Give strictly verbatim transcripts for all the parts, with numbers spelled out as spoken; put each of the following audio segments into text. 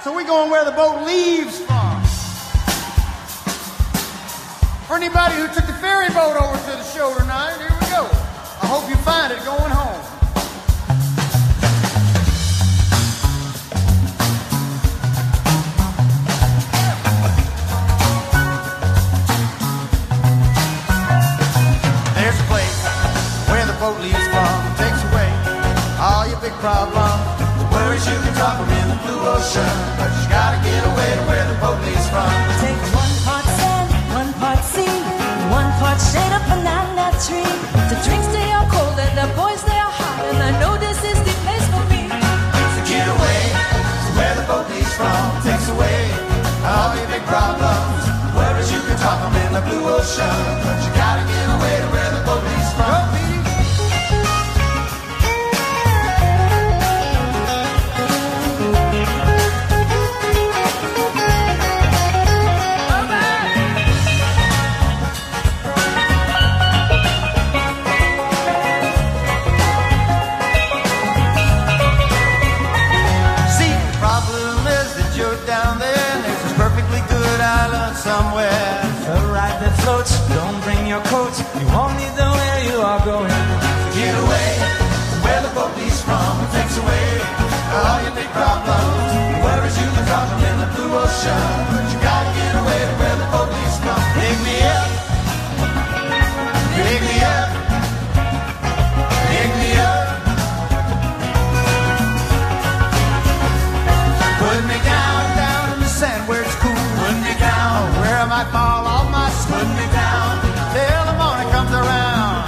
So we're going where the boat leaves from. For anybody who took the ferry boat over to the show tonight, here we go. I hope you find it going home. There's a place where the boat leaves from, takes away all your big problems. The worries you can drop them in the blue ocean, but you gotta get away to where the boat leaves from. Take one part sand, one part sea, one part shade of banana tree. The drinks they are cold and the boys they are hot, and I know this is the place for me. To get away to where the boat leaves from, takes away all your big problems. Worries you can drop them in the blue ocean, but you gotta get away to where the boat leaves from. Somewhere a ride that floats, don't bring your coat, you won't need the way you are going. Get away where the boat leaves from, it takes away all your big problems. Worries you can drop them in the blue ocean, but you gotta get away to where the boat leaves from. Pick me up, pick me up, pick me up. Put me down, down in the sand where it's cool. Put me down where I might fall off my seat. Put me down till the morning comes around.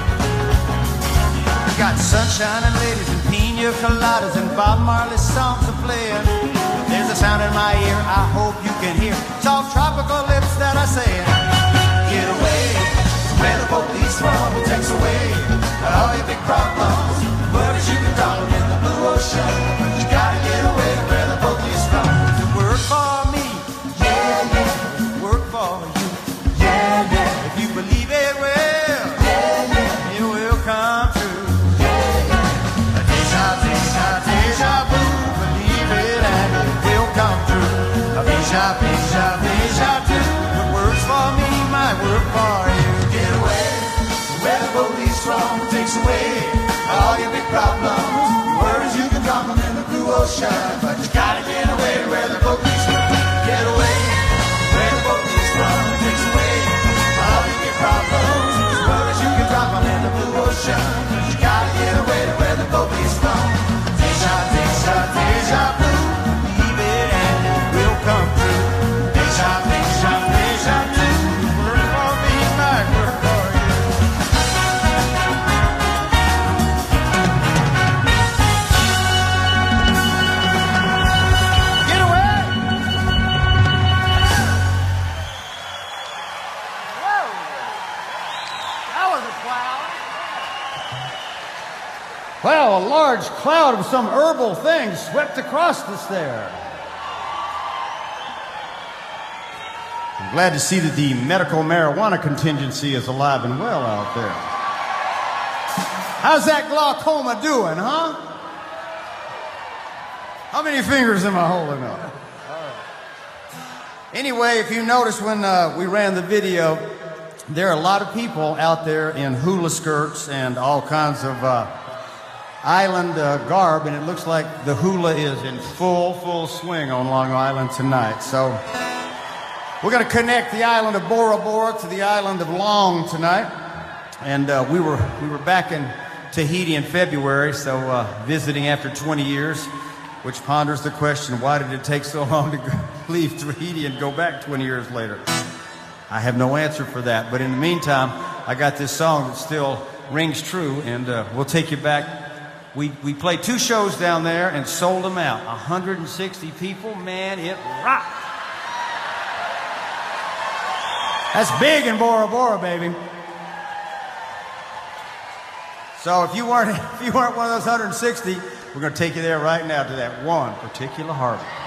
Got sunshine and ladies and pina coladas and Bob Marley songs are playing. There's a sound in my ear I hope you can hear. Soft tropical lips that are saying, get away to where the boat leaves from. It takes away all your big problems. Worries you can drop them in the blue ocean, but you gotta get away to where the boat leaves from. To work for me, yeah, yeah. Work for you, yeah, yeah. If you believe it will, yeah, yeah. It will come true. Deja, deja, deja vu, believe it and it will come true. Deja, deja, deja vu, what works for me might work for you. Get away where the boat leaves from, takes away all your big problems. Worries you can drop them in the blue ocean, but you gotta get away where the boat leaves from. Get away where the boat leaves from, takes away all your big problems. Worries you can drop them in the blue ocean, but you gotta get away to where the boat leaves from. Deja, deja, deja vu, believe it and it will come true. Deja, deja, deja vu, work for me might work for you. Get away! Whoa! That was a cloud. Well, a large cloud of some herbal thing swept across us there. I'm glad to see that the medical marijuana contingency is alive and well out there. How's that glaucoma doing, huh? How many fingers am I holding up? Anyway, if you notice when uh, we ran the video, there are a lot of people out there in hula skirts and all kinds of uh, island uh, garb, and it looks like the hula is in full, full swing on Long Island tonight. So we're going to connect the island of Bora Bora to the island of Long tonight. And uh, we were we were back in Tahiti in February, so uh, visiting after twenty years, which ponders the question, why did it take so long to go, leave Tahiti and go back twenty years later? I have no answer for that, but in the meantime, I got this song that still rings true, and uh, we'll take you back. We, we played two shows down there and sold them out. one hundred sixty people, man, it rocked. That's big in Bora Bora, baby. So if you weren't, if you weren't one of those one hundred sixty, we're going to take you there right now to that one particular harbor.